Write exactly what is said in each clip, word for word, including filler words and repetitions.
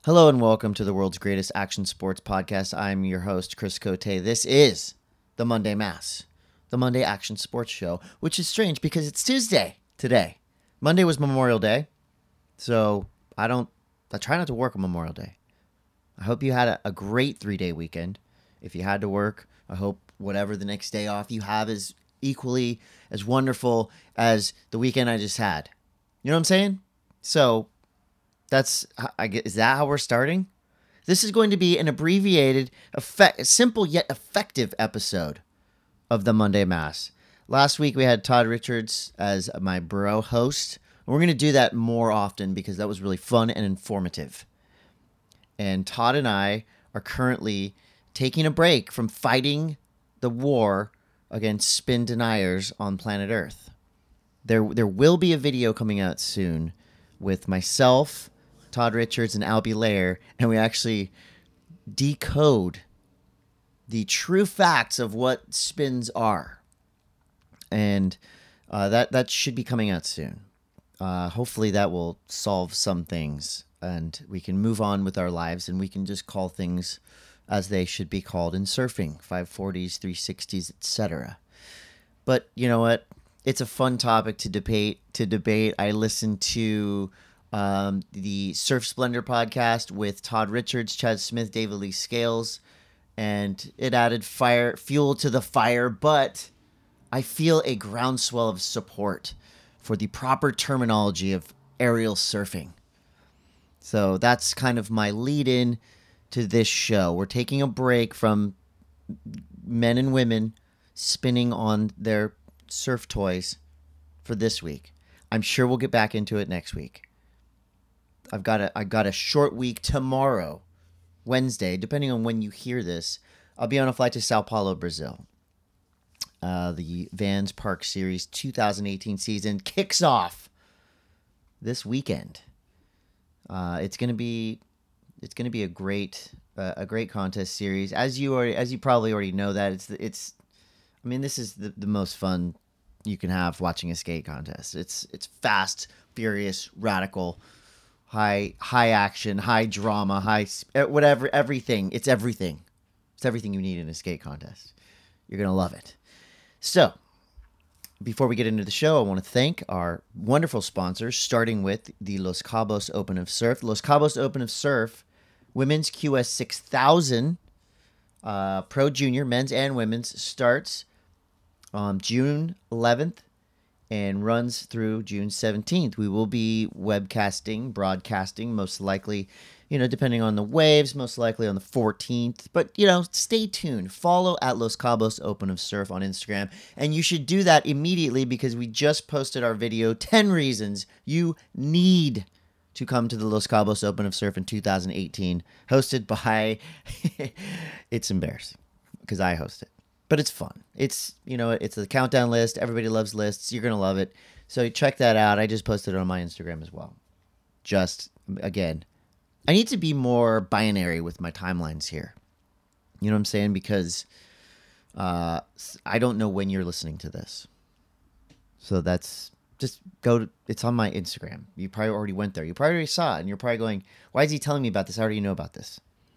Hello and welcome to the world's greatest action sports podcast. I'm your host, Chris Cote. This is the Monday Mass, the Monday Action Sports Show, which is strange because it's Tuesday today. Monday was Memorial Day, so I don't, I try not to work on Memorial Day. I hope you had a, a great three-day weekend. If you had to work, I hope whatever the next day off you have is equally as wonderful as the weekend I just had. You know what I'm saying? So that's, I get, is that how we're starting? This is going to be an abbreviated, effect, simple yet effective episode of the Monday Mass. Last week we had Todd Richards as my bro host. We're going to do that more often because that was really fun and informative. And Todd and I are currently taking a break from fighting the war against spin deniers on planet Earth. There, there will be a video coming out soon with myself, Todd Richards, and Albie Lair, and we actually decode the true facts of what spins are. And uh, that, that should be coming out soon. Uh, hopefully that will solve some things, and we can move on with our lives, and we can just call things as they should be called in surfing, five forties, three sixties, et cetera. But you know what? It's a fun topic to debate. To debate, I listened to um, the Surf Splendor podcast with Todd Richards, Chad Smith, David Lee Scales, and it added fire fuel to the fire. But I feel a groundswell of support for the proper terminology of aerial surfing. So that's kind of my lead-in to this show. We're taking a break from men and women spinning on their surf toys for this week. I'm sure we'll get back into it next week. I've got a I got a short week tomorrow, Wednesday, depending on when you hear this. I'll be on a flight to Sao Paulo, Brazil. Uh, the Vans Park Series twenty eighteen season kicks off this weekend. Uh, it's gonna be it's gonna be a great uh, a great contest series. As you already, as you probably already know that it's it's. I mean, this is the, the most fun you can have watching a skate contest. It's it's fast, furious, radical, high high action, high drama, high whatever everything. It's everything. It's everything you need in a skate contest. You're gonna love it. So, before we get into the show, I want to thank our wonderful sponsors, starting with the Los Cabos Open of Surf. Los Cabos Open of Surf, women's Q S six thousand, uh, Pro Junior, men's and women's, starts on June eleventh and runs through June seventeenth. We will be webcasting, broadcasting, most likely, you know, depending on the waves, most likely on the fourteenth. But, you know, stay tuned. Follow at Los Cabos Open of Surf on Instagram. And you should do that immediately because we just posted our video, ten reasons you need to come to the Los Cabos Open of Surf in two thousand eighteen, hosted by, it's embarrassing because I host it. But it's fun. It's, you know, it's a countdown list. Everybody loves lists. You're going to love it. So check that out. I just posted it on my Instagram as well. Just, again, I need to be more binary with my timelines here. You know what I'm saying? Because uh, I don't know when you're listening to this. So that's, just go to, it's on my Instagram. You probably already went there. You probably already saw it. And you're probably going, why is he telling me about this? I already know about this.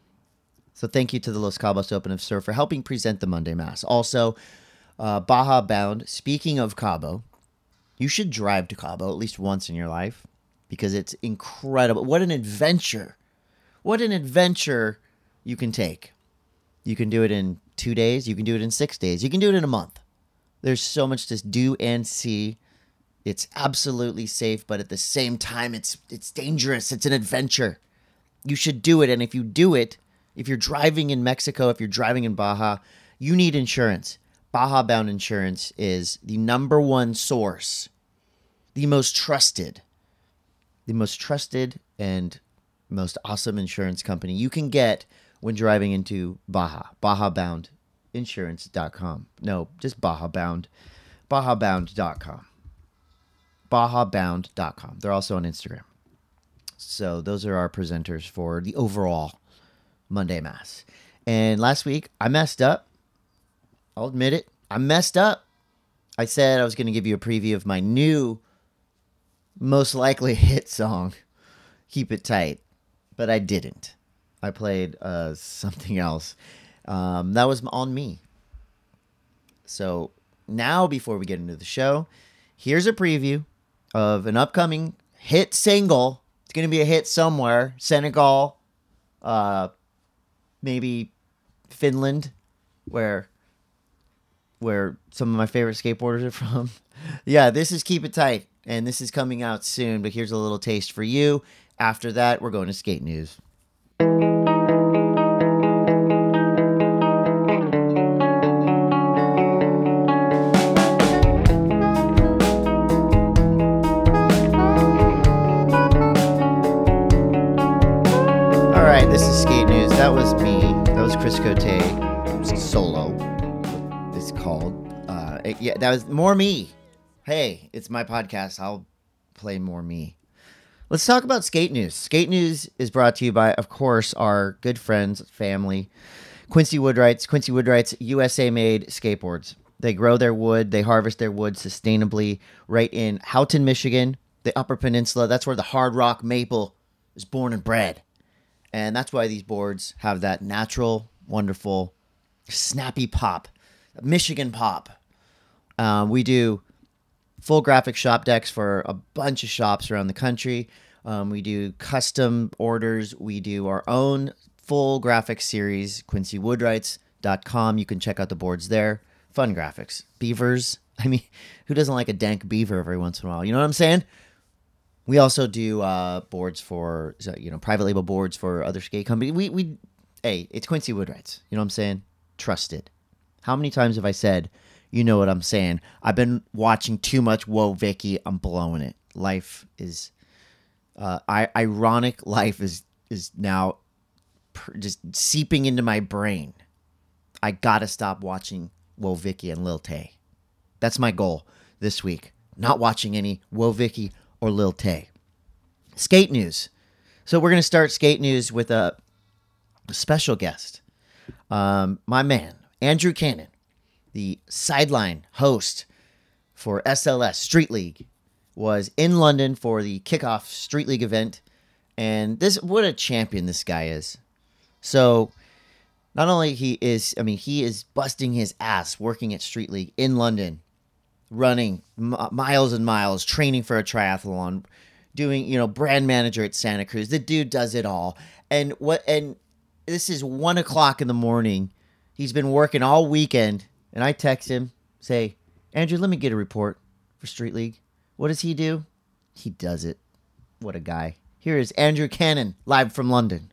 So thank you to the Los Cabos Open of Surf for helping present the Monday Mass. Also, uh, Baja Bound. Speaking of Cabo, you should drive to Cabo at least once in your life because it's incredible. What an adventure. What an adventure you can take. You can do it in two days. You can do it in six days. You can do it in a month. There's so much to do and see. It's absolutely safe, but at the same time, it's it's dangerous. It's an adventure. You should do it, and if you do it, if you're driving in Mexico, if you're driving in Baja, you need insurance. Baja Bound Insurance is the number one source, the most trusted, the most trusted and most awesome insurance company you can get when driving into Baja. Baja Bound Insurance dot com. No, just Baja Bound. Baja Bound dot com. Baja Bound dot com. They're also on Instagram. So those are our presenters for the overall Monday Mass. And last week, I messed up. I'll admit it. I messed up. I said I was going to give you a preview of my new, most likely hit song, Keep It Tight. but I didn't. I played uh, something else. Um, that was on me. So now, before we get into the show, here's a preview of an upcoming hit single. It's going to be a hit somewhere. Senegal, uh, maybe Finland, where where some of my favorite skateboarders are from. Yeah, this is Keep It Tight, and this is coming out soon, but here's a little taste for you. After that, we're going to skate news. All right, this is skate news. That was me. That was Chris Cote solo. It's called. Uh, it, yeah, that was more me. Hey, it's my podcast. I'll play more me. Let's talk about skate news. Skate news is brought to you by, of course, our good friends, family, Quincy Woodwrights. Quincy Woodwrights, U S A-made skateboards. They grow their wood. They harvest their wood sustainably right in Houghton, Michigan, the Upper Peninsula. That's where the hard rock maple is born and bred. And that's why these boards have that natural, wonderful, snappy pop, Michigan pop. Um, we do full graphic shop decks for a bunch of shops around the country. Um, we do custom orders. We do our own full graphic series, quincy woodwrights dot com. You can check out the boards there. Fun graphics. Beavers. I mean, who doesn't like a dank beaver every once in a while? You know what I'm saying? We also do uh, boards for, you know, private label boards for other skate companies. We, we, hey, it's Quincy Woodwrights. You know what I'm saying? Trusted. How many times have I said, you know what I'm saying? I've been watching too much Whoa, Vicky. I'm blowing it. Life is, uh, I, ironic life is, is now per, just seeping into my brain. I gotta stop watching Whoa, Vicky and Lil Tay. That's my goal this week. Not watching any Whoa, Vicky or Lil Tay. Skate news. So we're going to start skate news with a, a special guest. Um, my man, Andrew Cannon, the sideline host for S L S Street League, was in London for the kickoff Street League event. And this, what a champion this guy is. So not only he is, I mean, he is busting his ass working at Street League in London, running m- miles and miles, training for a triathlon, doing, you know, brand manager at Santa Cruz. The dude does it all. And what? And this is one o'clock in the morning. He's been working all weekend. And I text him, say, Andrew, let me get a report for Street League. What does he do? He does it. What a guy. Here is Andrew Cannon, live from London.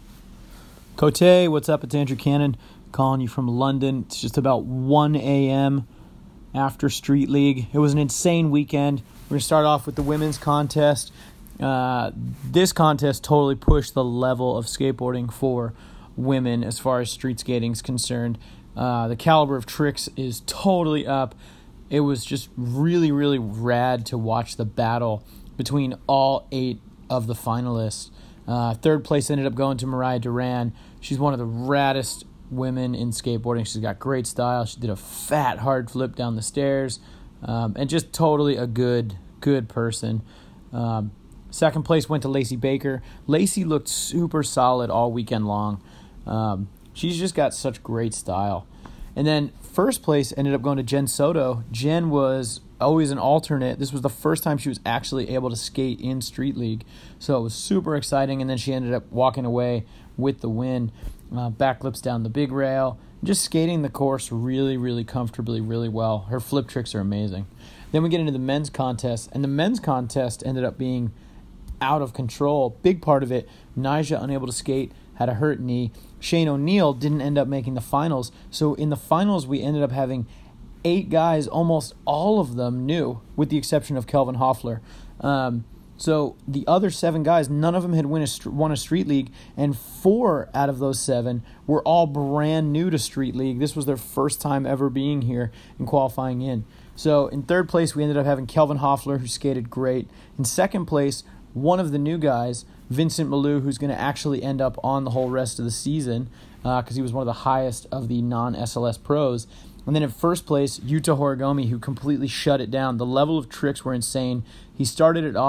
Cote, what's up? It's Andrew Cannon calling you from London. It's just about one a.m. after Street League. It was an insane weekend. We're going to start off with the women's contest. Uh, this contest totally pushed the level of skateboarding for women as far as street skating is concerned. Uh, the caliber of tricks is totally up. It was just really, really rad to watch the battle between all eight of the finalists. Uh, third place ended up going to Mariah Duran. She's one of the raddest women in skateboarding. She's got great style. She did a fat hard flip down the stairs, um, and just totally a good, good person. Um, second place went to Lacey Baker. Lacey looked super solid all weekend long. Um, she's just got such great style. And then first place ended up going to Jen Soto. Jen was always an alternate. This was the first time she was actually able to skate in Street League, so it was super exciting. And then she ended up walking away with the win. Uh, backflips down the big rail, just skating the course really, really comfortably, really well. Her flip tricks are amazing. Then we get into the men's contest, and the men's contest ended up being out of control. Big part of it, Nyjah unable to skate, had a hurt knee. Shane O'Neill didn't end up making the finals. So in the finals, we ended up having eight guys, almost all of them new, with the exception of Kelvin Hoffler. Um, so the other seven guys, none of them had win a, won a Street League, and four out of those seven were all brand new to Street League. This was their first time ever being here and qualifying in. So in third place, we ended up having Kelvin Hoffler, who skated great. In second place, one of the new guys, Vincent Malou, who's going to actually end up on the whole rest of the season because uh, he was one of the highest of the non-S L S pros. And then in first place, Yuta Horigome, who completely shut it down. The level of tricks were insane. He started it off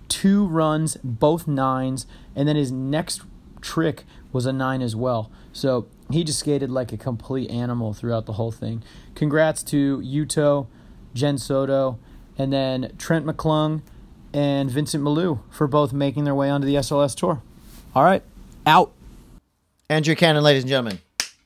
two runs, both nines, and then his next trick was a nine as well. So he just skated like a complete animal throughout the whole thing. Congrats to Yuto, Jen Soto, and then Trent McClung and Vincent Malou for both making their way onto the S L S Tour. All right, out. Andrew Cannon, ladies and gentlemen.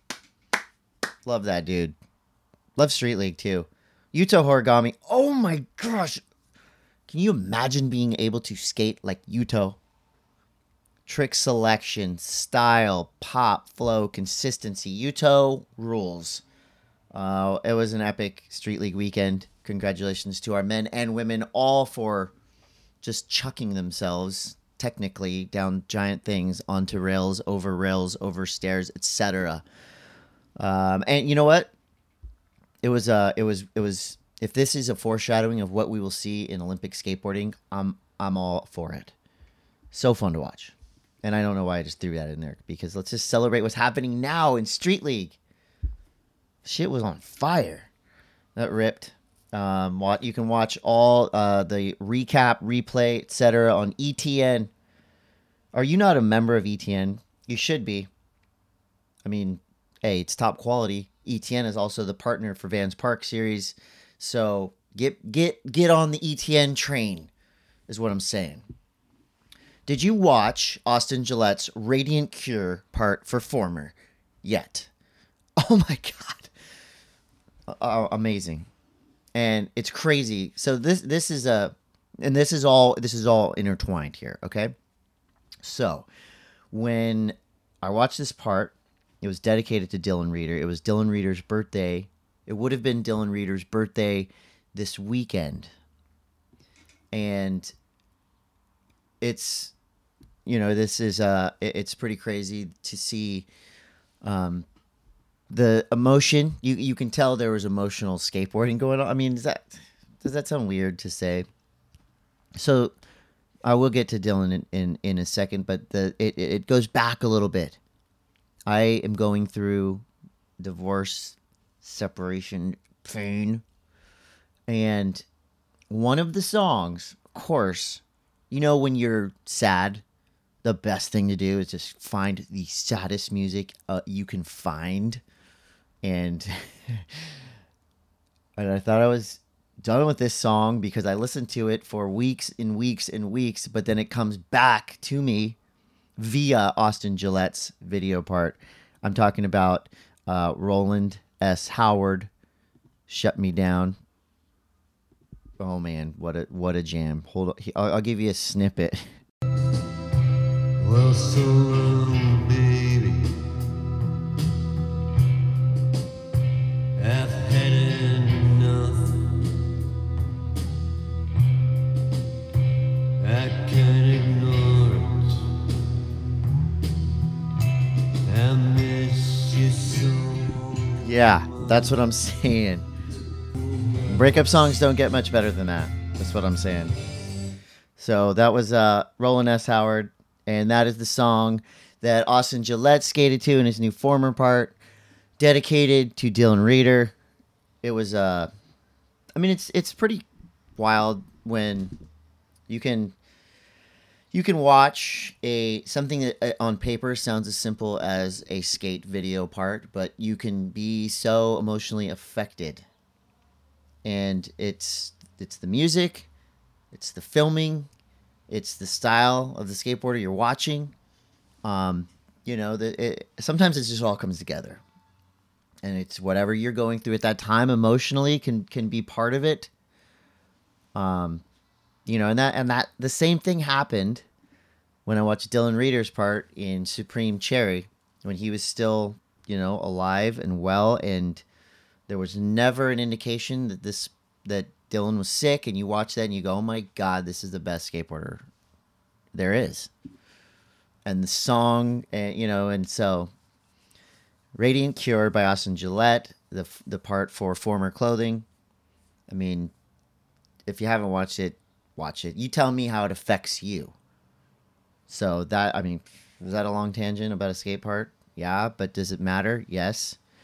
Love that dude. Love Street League too. Yuto Horigami. Oh my gosh. Can you imagine being able to skate like Yuto? Trick selection, style, pop, flow, consistency. Yuto rules. Uh, it was an epic Street League weekend. Congratulations to our men and women, all for just chucking themselves technically down giant things onto rails, over rails, over stairs, et cetera. Um, and you know what? It was uh, it was it was. If this is a foreshadowing of what we will see in Olympic skateboarding, I'm I'm all for it. So fun to watch. And I don't know why I just threw that in there, because let's just celebrate what's happening now in Street League. Shit was on fire. That ripped. Um, what you can watch all uh, the recap, replay, et cetera on E T N. Are you not a member of E T N? You should be. I mean, hey, it's top quality. E T N is also the partner for Vans Park Series. So get get get on the E T N train, is what I'm saying. Did you watch Austin Gillette's Radiant Cure part for Former yet? Oh my god, uh, amazing, and it's crazy. So this this is a, and this is all this is all intertwined here. Okay, so when I watched this part, it was dedicated to Dylan Reeder. It was Dylan Reeder's birthday. It would have been Dylan Reeder's birthday this weekend. And it's, you know, this is, uh, it's pretty crazy to see um, the emotion. You you can tell there was emotional skateboarding going on. I mean, does that, does that sound weird to say? So I will get to Dylan in, in, in a second, but the it, it goes back a little bit. I am going through divorce, separation pain, and one of the songs, of course, you know, when you're sad, the best thing to do is just find the saddest music uh, you can find, and and I thought I was done with this song because I listened to it for weeks and weeks and weeks, but then it comes back to me via Austin Gillette's video part. I'm talking about uh, Roland S. Howard, Shut Me Down. Oh man, what a what a jam! Hold on, I'll, I'll give you a snippet. Well, so long, baby, I've had enough. I can't ignore it. I miss you so. Yeah, that's what I'm saying. Breakup songs don't get much better than that. That's what I'm saying. So that was uh, Roland S. Howard, and that is the song that Austin Gillette skated to in his new Former part, dedicated to Dylan Reeder. It was, uh, I mean, it's it's pretty wild when you can you can watch a something that uh, on paper sounds as simple as a skate video part, but you can be so emotionally affected. And it's it's the music, it's the filming, it's the style of the skateboarder you're watching. Um, you know, the, it, sometimes it just all comes together, and it's whatever you're going through at that time emotionally can can be part of it. Um, you know, and that and that the same thing happened when I watched Dylan Reeder's part in Supreme Cherry, when he was still, you know, alive and well, and there was never an indication that this that Dylan was sick, and you watch that and you go, oh my God, this is the best skateboarder there is. And the song, and you know, and so Radiant Cure by Austin Gillette, the the part for Former Clothing. I mean, if you haven't watched it, watch it. You tell me how it affects you. So that, I mean, was that a long tangent about a skate part? Yeah, but does it matter? Yes.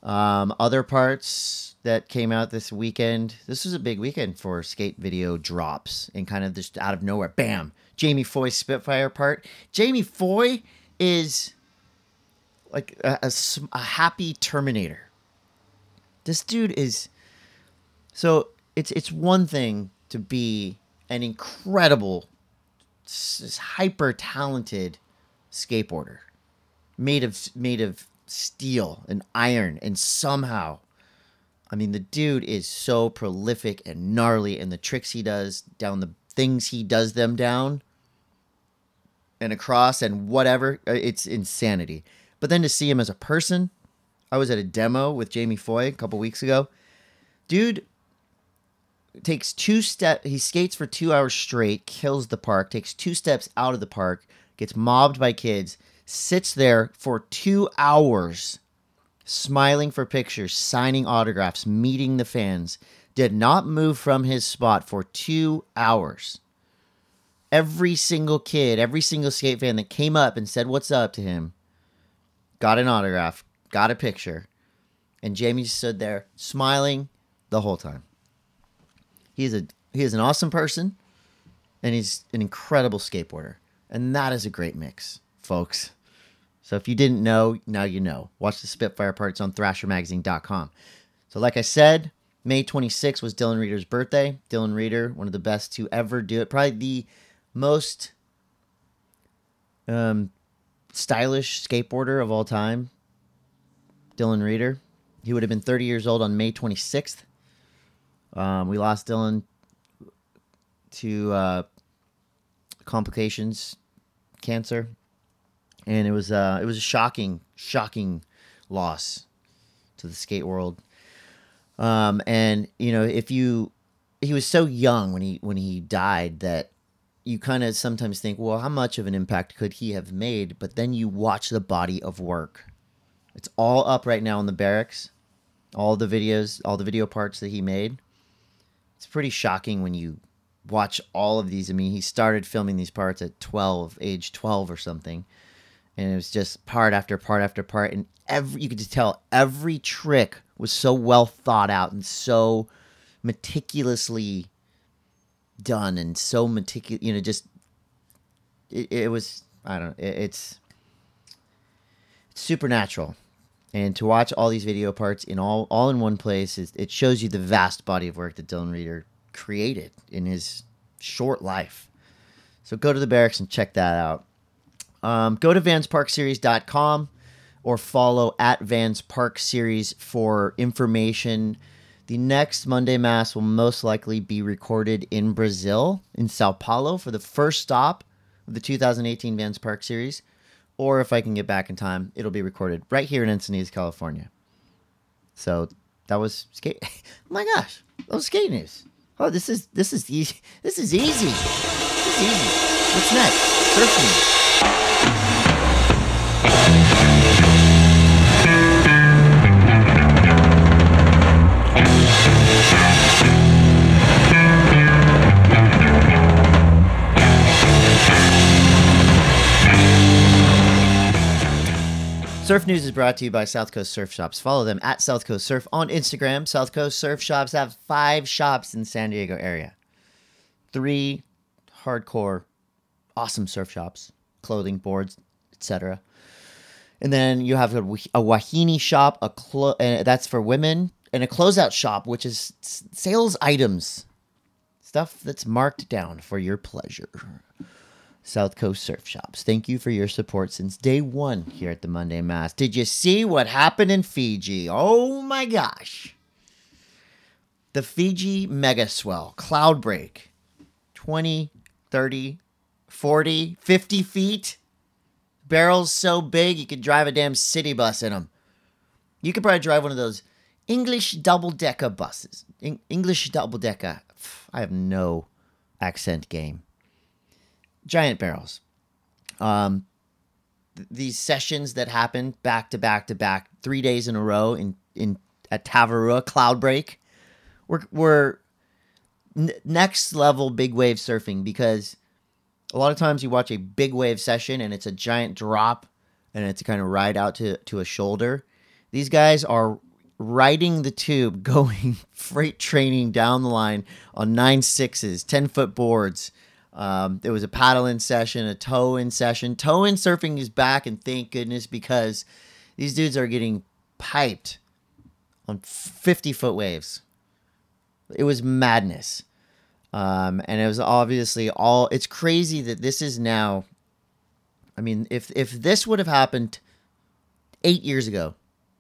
Um, other parts that came out this weekend. This was a big weekend for skate video drops, and kind of just out of nowhere, bam! Jamie Foy's Spitfire part. Jamie Foy is like a, a, a happy Terminator. This dude is so it's it's one thing to be an incredible, hyper talented skateboarder, made of made of steel and iron, and somehow, I mean, the dude is so prolific and gnarly, and the tricks he does down the things he does them down and across and whatever, it's insanity. But then to see him as a person, I was at a demo with Jamie Foy a couple weeks ago. Dude takes two steps, he skates for two hours straight, kills the park, takes two steps out of the park, gets mobbed by kids, sits there for two hours, smiling for pictures, signing autographs, meeting the fans, did not move from his spot for two hours. Every single kid, every single skate fan that came up and said what's up to him, got an autograph, got a picture, and Jamie stood there smiling the whole time. He's a he is an awesome person, and he's an incredible skateboarder, and that is a great mix, folks. So if you didn't know, now you know. Watch the Spitfire parts on thrasher magazine dot com. So like I said, May twenty-sixth was Dylan Reeder's birthday. Dylan Reeder, one of the best to ever do it. Probably the most um, stylish skateboarder of all time. Dylan Reeder. He would have been thirty years old on May twenty-sixth. Um, we lost Dylan to uh, complications, cancer. And it was uh, it was a shocking, shocking loss to the skate world. Um, and you know, if you, he was so young when he when he died that you kind of sometimes think, well, how much of an impact could he have made? But then you watch the body of work. It's all up right now in the barracks. All the videos, all the video parts that he made. It's pretty shocking when you watch all of these. I mean, he started filming these parts at twelve, age twelve or something. And it was just part after part after part. And every you could just tell every trick was so well thought out and so meticulously done and so meticulous, you know, just, it, it was, I don't know, it, it's, it's supernatural. And to watch all these video parts in all, all in one place, is, it shows you the vast body of work that Dylan Reeder created in his short life. So go to the barracks and check that out. Um, go to vans park series dot com or follow at Vans Park Series for information. The next Monday Mass will most likely be recorded in Brazil, in Sao Paulo, for the first stop of the two thousand eighteen Vans Park Series. Or if I can get back in time, it'll be recorded right here in Encinitas, California. So that was skate. Oh my gosh, that was skate news. Oh, this is this is easy. This is easy. This is easy. What's next? Surf news. Surf News is brought to you by South Coast Surf Shops. Follow them at South Coast Surf on Instagram. South Coast Surf Shops have five shops in the San Diego area. Three hardcore, awesome surf shops, clothing, boards, et cetera. And then you have a, a Wahine shop, a clo- uh, that's for women, and a closeout shop, which is s- sales items, stuff that's marked down for your pleasure. South Coast Surf Shops. Thank you for your support since day one here at the Monday Mass. Did you see what happened in Fiji? Oh my gosh. The Fiji Mega Swell Cloud Break. twenty, thirty, forty, fifty feet. Barrels so big you could drive a damn city bus in them. You could probably drive one of those English double-decker buses. En- English double-decker. I have no accent game. Giant barrels. Um, th- these sessions that happen back to back to back, three days in a row in, in at Tavarua, Cloud Break, were, were n- next level big wave surfing, because a lot of times you watch a big wave session and it's a giant drop and it's a kind of ride out to, to a shoulder. These guys are riding the tube, going freight training down the line on nine sixes, ten foot boards. Um, there was a paddle in session, a tow in session. Tow in surfing is back, and thank goodness, because these dudes are getting piped on fifty foot waves. It was madness. Um, and it was obviously all, it's crazy that this is now, I mean, if, if this would have happened eight years ago,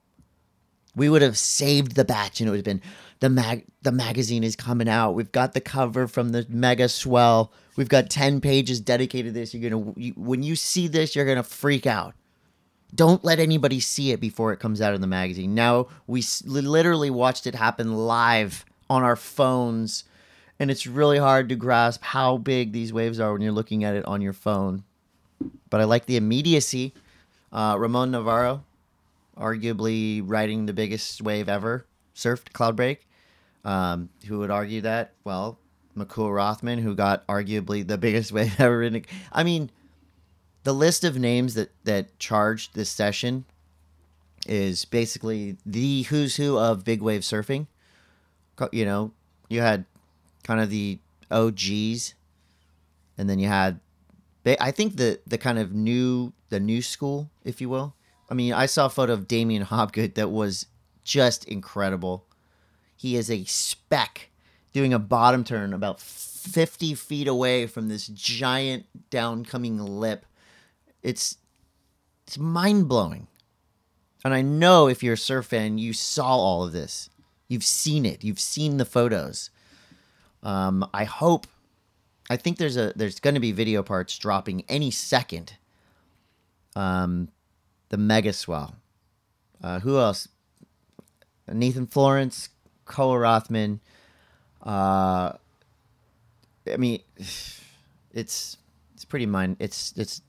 we would have saved the batch, and it would have been the mag, the magazine is coming out. We've got the cover from the Mega Swell. We've got ten pages dedicated to this. You're going to, you, when you see this, you're going to freak out. Don't let anybody see it before it comes out in the magazine. Now, we literally watched it happen live on our phones, and it's really hard to grasp how big these waves are when you're looking at it on your phone. But I like the immediacy. Uh, Ramon Navarro, arguably riding the biggest wave ever, surfed Cloudbreak. Um, who would argue that? Well, McCool Rothman, who got arguably the biggest wave ever. In a, I mean, the list of names that, that charged this session is basically the who's who of big wave surfing. You know, you had kind of the O Gs, and then you had, I think the the kind of new the new school, if you will. I mean, I saw a photo of Damien Hopgood that was just incredible. He is a speck doing a bottom turn about fifty feet away from this giant downcoming lip. It's it's mind blowing, and I know if you're a surf fan, you saw all of this. You've seen it. You've seen the photos. Um, I hope, I think there's a there's going to be video parts dropping any second. Um, the Mega Swell. Uh, who else? Nathan Florence, Koa Rothman. Uh, I mean, it's it's pretty mind. It's it's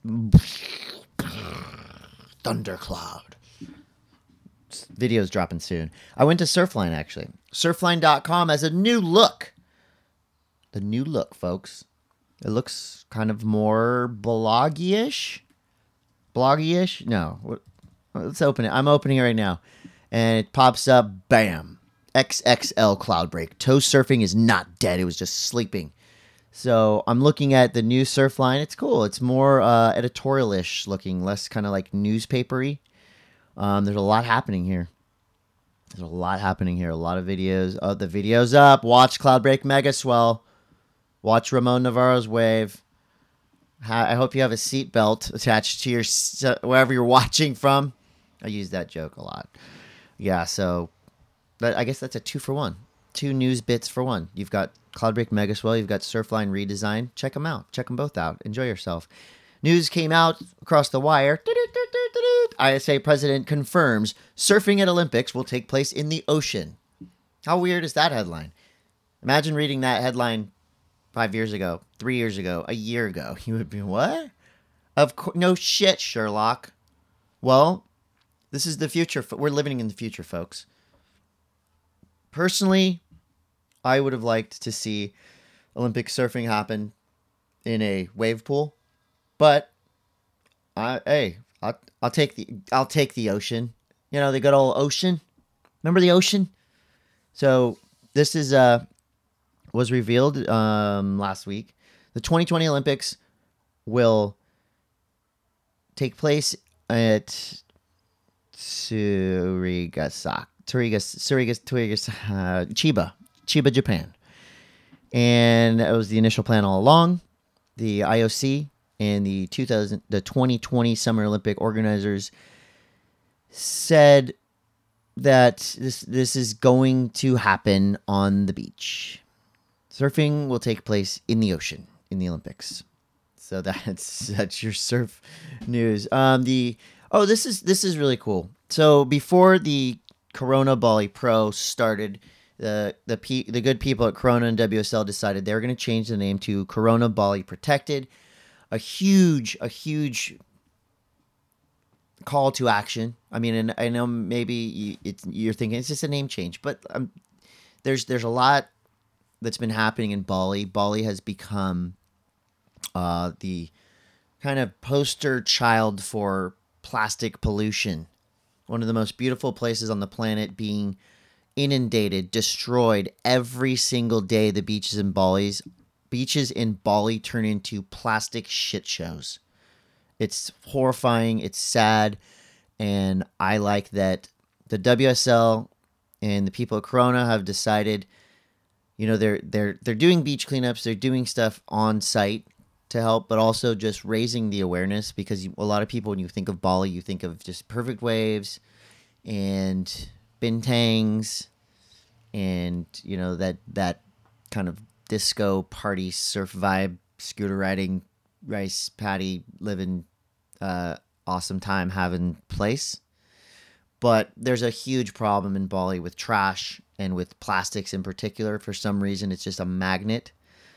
thundercloud. Videos dropping soon. I went to Surfline, actually. Surfline dot com has a new look. The new look, folks. It looks kind of more bloggy-ish. Bloggy-ish? No. Let's open it. I'm opening it right now. And it pops up, bam. X X L Cloudbreak. Toe surfing is not dead. It was just sleeping. So I'm looking at the new Surfline. It's cool. It's more uh, editorial-ish looking, less kind of like newspapery. Um, there's a lot happening here. There's a lot happening here. A lot of videos. Oh, the video's up. Watch Cloudbreak Mega Swell. Watch Ramon Navarro's wave. I hope you have a seatbelt attached to your wherever you're watching from. I use that joke a lot. Yeah, so but I guess that's a two for one. Two news bits for one. You've got Cloudbreak Mega Swell. You've got Surfline redesign. Check them out. Check them both out. Enjoy yourself. News came out across the wire. I S A president confirms surfing at Olympics will take place in the ocean. How weird is that headline? Imagine reading that headline five years ago, three years ago, a year ago. You would be, what? Of course, no shit, Sherlock. Well, this is the future. We're living in the future, folks. Personally, I would have liked to see Olympic surfing happen in a wave pool, but I, hey, I'll, I'll take the I'll take the ocean. You know, the good old ocean. Remember the ocean? So this is uh was revealed um last week. The twenty twenty Olympics will take place at Surigasaki, Surigas, Surigas, Surigas, uh, Chiba, Chiba, Japan. And that was the initial plan all along. The I O C and the two thousand, the twenty twenty Summer Olympic organizers said that this this is going to happen on the beach. Surfing will take place in the ocean in the Olympics. So that's that's your surf news. Um, the oh, this is this is really cool. So before the Corona Bali Pro started, the the P, the good people at Corona and W S L decided they were going to change the name to Corona Bali Protected. A huge, a huge call to action. I mean, and I know maybe you, it's, you're thinking it's just a name change, but um, there's there's a lot that's been happening in Bali. Bali has become uh, the kind of poster child for plastic pollution, one of the most beautiful places on the planet, being inundated, destroyed every single day. The beaches in Bali's beaches in Bali turn into plastic shit shows. It's horrifying. It's sad. And I like that the W S L and the people at Corona have decided, you know, they're they're they're doing beach cleanups, they're doing stuff on site to help, but also just raising the awareness, because you, a lot of people, when you think of Bali, you think of just perfect waves and bintangs and, you know, that that kind of disco party surf vibe, scooter riding, rice paddy living, uh, awesome time having place. But there's a huge problem in Bali with trash and with plastics in particular. For some reason, it's just a magnet.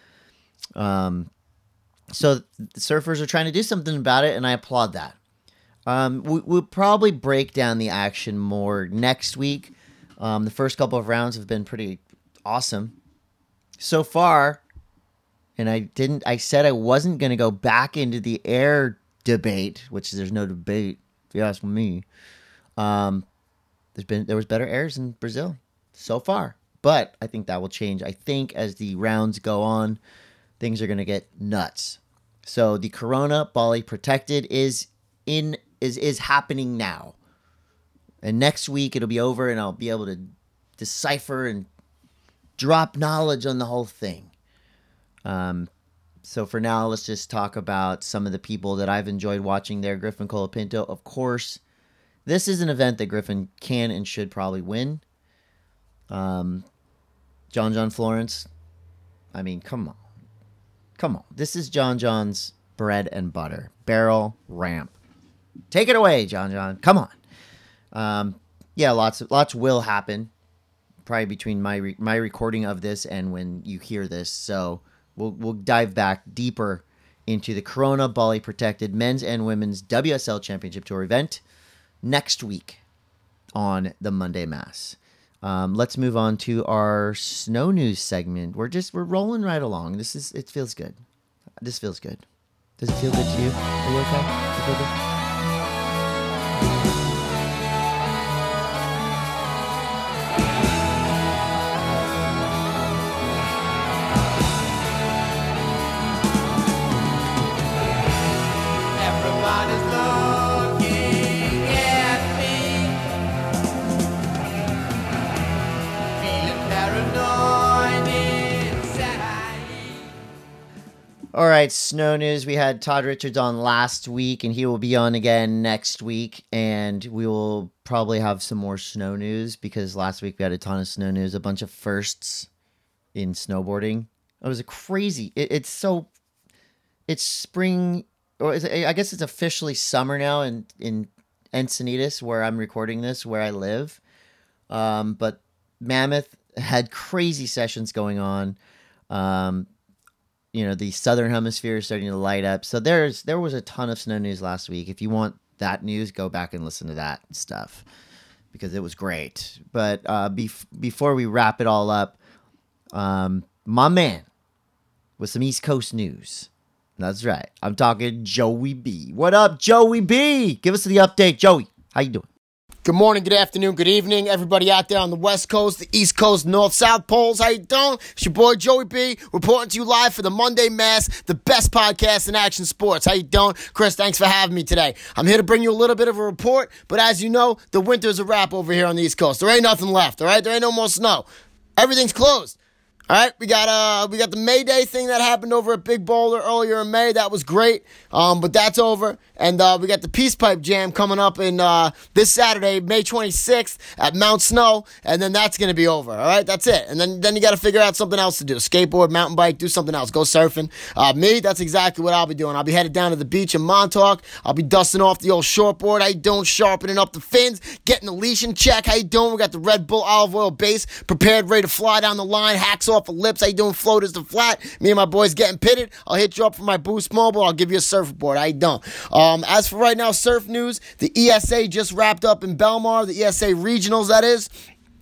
Um, so the surfers are trying to do something about it, and I applaud that. Um, we, we'll probably break down the action more next week. Um, the first couple of rounds have been pretty awesome so far. And I didn't, I said I wasn't going to go back into the air debate, which there's no debate, if you ask me. Um, there's been, there was better airs in Brazil so far, but I think that will change. I think as the rounds go on, things are going to get nuts. So the Corona Bali Protected is in, is, is happening now. And next week it'll be over and I'll be able to decipher and drop knowledge on the whole thing. Um, so for now, let's just talk about some of the people that I've enjoyed watching there. Griffin Colapinto, of course. This is an event that Griffin can and should probably win. Um, John John Florence. I mean, come on. Come on. This is John John's bread and butter. Barrel ramp. Take it away, John John. Come on. Um, yeah, lots of, lots will happen. Probably between my re- my recording of this and when you hear this. So we'll we'll dive back deeper into the Corona Bali Protected Men's and Women's W S L Championship Tour event next week on the Monday Mass. Um, let's move on to our snow news segment. We're just we're rolling right along. This is it feels good. This feels good. Does it feel good to you? Are you okay? You feel good? All right, snow news. We had Todd Richards on last week, and he will be on again next week. And we will probably have some more snow news because last week we had a ton of snow news, a bunch of firsts in snowboarding. It was a crazy. It, it's so. It's spring, or is it, I guess it's officially summer now in in Encinitas, where I'm recording this, where I live. Um, but Mammoth had crazy sessions going on. Um. You know, the southern hemisphere is starting to light up. So there's there was a ton of snow news last week. If you want that news, go back and listen to that stuff because it was great. But uh, bef- before we wrap it all up, um, my man with some East Coast news. That's right. I'm talking Joey B. What up, Joey B? Give us the update, Joey. How you doing? Good morning, good afternoon, good evening, everybody out there on the West Coast, the East Coast, North, South Poles. How you doing? It's your boy Joey B, reporting to you live for the Monday Mass, the best podcast in action sports. How you doing? Chris, thanks for having me today. I'm here to bring you a little bit of a report, but as you know, the winter's a wrap over here on the East Coast. There ain't nothing left, all right? There ain't no more snow. Everything's closed. All right, we got uh, we got the May Day thing that happened over at Big Boulder earlier in May. That was great, um, but that's over. And uh, we got the Peace Pipe Jam coming up in uh, this Saturday, May twenty-sixth at Mount Snow, and then that's going to be over. All right, that's it. And then then you got to figure out something else to do: skateboard, mountain bike, do something else, go surfing. Uh, me, that's exactly what I'll be doing. I'll be headed down to the beach in Montauk. I'll be dusting off the old shortboard. How you doing? Sharpening up the fins, getting the leash in check. How you doing? We got the Red Bull olive oil base prepared, ready to fly down the line. Hacks off the lips. How you doing? Floaters to flat. Me and my boys getting pitted. I'll hit you up for my Boost Mobile. I'll give you a surfboard. How you doing? Um, as for right now, surf news. The E S A just wrapped up in Belmar. The E S A regionals, that is.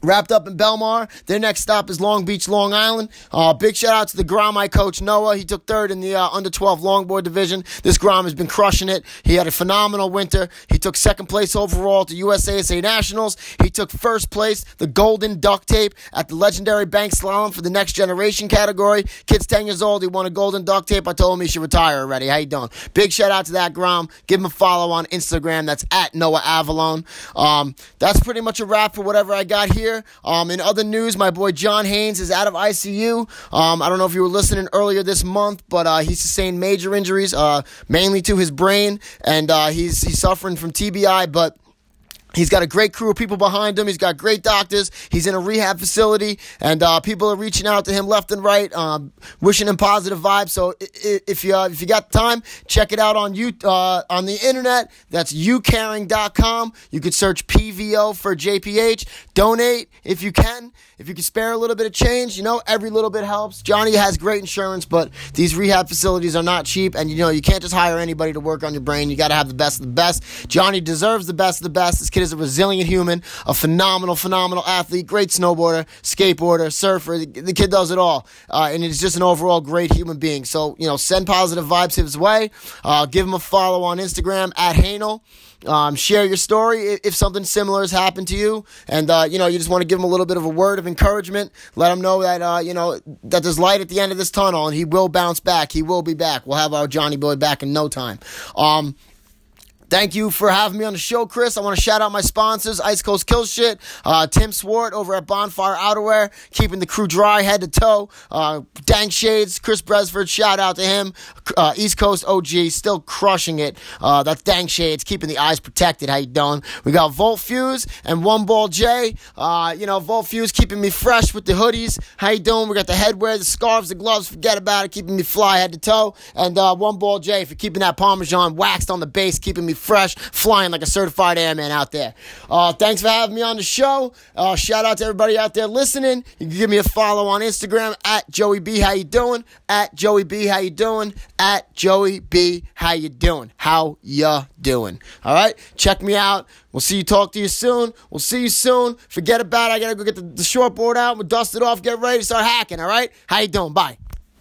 wrapped up in Belmar. Their next stop is Long Beach, Long Island. Uh, big shout out to the Grom, my coach, Noah. He took third in the uh, under twelve longboard division. This Grom has been crushing it. He had a phenomenal winter. He took second place overall to U S A S A Nationals. He took first place, the Golden Duct Tape, at the legendary Bank Slalom for the next generation category. Kid's ten years old. He won a Golden Duct Tape. I told him he should retire already. How you doing? Big shout out to that Grom. Give him a follow on Instagram. That's at Noah Avalone. Um, that's pretty much a wrap for whatever I got here. Um, in other news, my boy John Haynes is out of I C U. Um, I don't know if you were listening earlier this month, but uh, he sustained major injuries, uh, mainly to his brain, and uh, he's he's suffering from T B I, but he's got a great crew of people behind him. He's got great doctors. He's in a rehab facility, and uh, people are reaching out to him left and right, um, wishing him positive vibes. So if you uh, if you got time, check it out on you uh, on the internet. That's you caring dot com. You could search P V O for J P H. Donate if you can. If you can spare a little bit of change, you know, every little bit helps. Johnny has great insurance, but these rehab facilities are not cheap, and, you know, you can't just hire anybody to work on your brain. You got to have the best of the best. Johnny deserves the best of the best. This kid is a resilient human, a phenomenal, phenomenal athlete, great snowboarder, skateboarder, surfer. The, the kid does it all, uh, and he's just an overall great human being. So, you know, send positive vibes his way. Uh, give him a follow on Instagram, at Hanel. Um, share your story if something similar has happened to you, and uh, you know, you just want to give him a little bit of a word of encouragement. Let him know that uh, you know that there's light at the end of this tunnel, and he will bounce back. He will be back. We'll have our Johnny boy back in no time. Um, Thank you for having me on the show, Chris. I want to shout out my sponsors, Ice Coast Kill Shit, uh, Tim Swart over at Bonfire Outerwear, keeping the crew dry head to toe. Uh, Dank Shades, Chris Bresford, shout out to him. Uh, East Coast O G, still crushing it. Uh, that's Dank Shades, keeping the eyes protected. How you doing? We got Volt Fuse and One Ball J. Uh, you know, Volt Fuse keeping me fresh with the hoodies. How you doing? We got the headwear, the scarves, the gloves. Forget about it, keeping me fly head to toe. And uh, One Ball J for keeping that Parmesan waxed on the base, keeping me fresh, flying like a certified airman out there. Uh, thanks for having me on the show. Uh, shout out to everybody out there listening. You can give me a follow on Instagram, at Joey B. How you doing? At Joey B. How you doing? At Joey B. How you doing? How ya doing? All right? Check me out. We'll see you. Talk to you soon. We'll see you soon. Forget about it. I got to go get the, the shortboard out. We'll dust it off. Get ready to start hacking. All right? How you doing? Bye.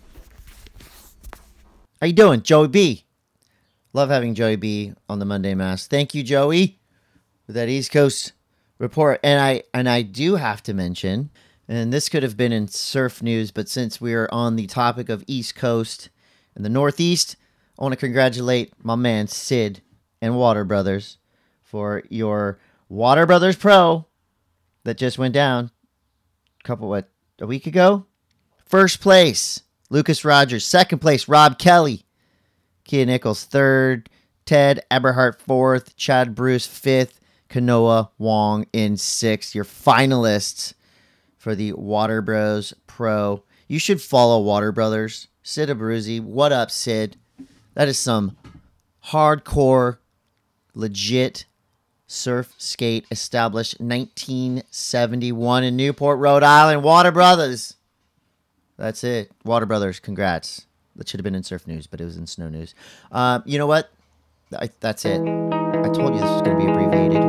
How you doing? Joey B. Love having Joey B on the Monday Mass. Thank you, Joey, for that East Coast report. And I and I do have to mention, and this could have been in surf news, but since we're on the topic of East Coast and the Northeast, I want to congratulate my man Sid and Water Brothers for your Water Brothers Pro that just went down a couple, what, a week ago? First place, Lucas Rogers. Second place, Rob Kelly. Kia Nichols third, Ted Eberhardt fourth, Chad Bruce fifth, Kanoa Wong in sixth. Your finalists for the Water Bros Pro. You should follow Water Brothers. Sid Abruzzi, what up, Sid? That is some hardcore, legit surf skate established nineteen seventy-one in Newport, Rhode Island. Water Brothers. That's it. Water Brothers, congrats. That should have been in surf news, but it was in snow news. Uh, you know what? I, that's it. I told you this was going to be abbreviated.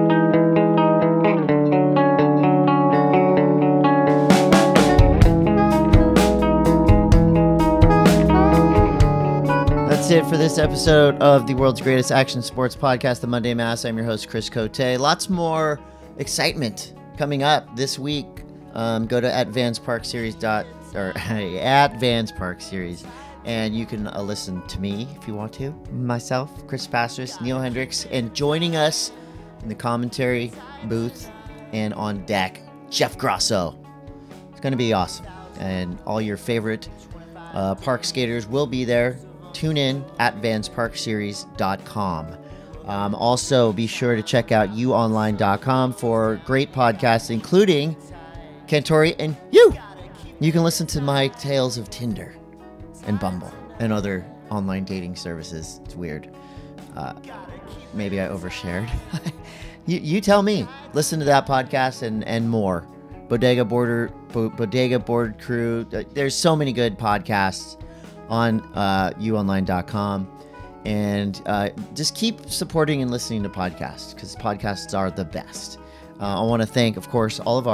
That's it for this episode of the world's greatest action sports podcast, the Monday Mass. I'm your host, Chris Cote. Lots more excitement coming up this week. Um, go to at Vans Park Series dot or at Vans Park Series. And you can uh, listen to me if you want to. Myself, Chris Pastris, Neil Hendricks, and joining us in the commentary booth and on deck, Jeff Grosso. It's going to be awesome. And all your favorite uh, park skaters will be there. Tune in at Vans Park Series dot com. Um, also, be sure to check out you online dot com for great podcasts, including Kentori and You. You can listen to my tales of Tinder and Bumble and other online dating services. It's weird. Uh, maybe I overshared. you you tell me. Listen to that podcast and, and more. Bodega Border, Bo- Bodega Board Crew. There's so many good podcasts on uh, you online dot com. And uh, just keep supporting and listening to podcasts because podcasts are the best. Uh, I want to thank, of course, all of our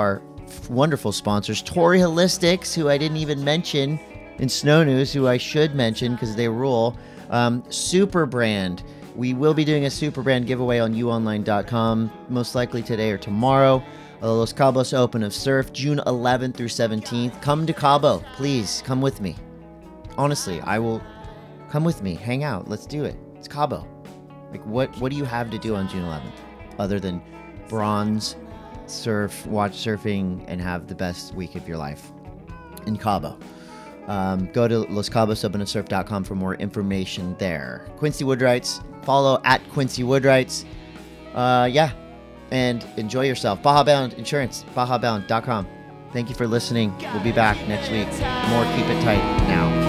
wonderful sponsors. Tory Holistics, who I didn't even mention in Snow News, who I should mention because they rule. Um, Super Brand. We will be doing a Super Brand giveaway on you online dot com, most likely today or tomorrow. Uh, Los Cabos Open of Surf, June eleventh through seventeenth. Come to Cabo, please. Come with me. Honestly, I will. Come with me. Hang out. Let's do it. It's Cabo. Like, what, what do you have to do on June eleventh other than bronze, surf, watch surfing, and have the best week of your life in Cabo? Um, go to los cabos open of surf dot com for more information there. Quincy Woodwrights. Follow at Quincy Woodwrights. Uh, yeah. And enjoy yourself. Baja Bound Insurance. baja bound dot com. Thank you for listening. We'll be back next week. More Keep It Tight now.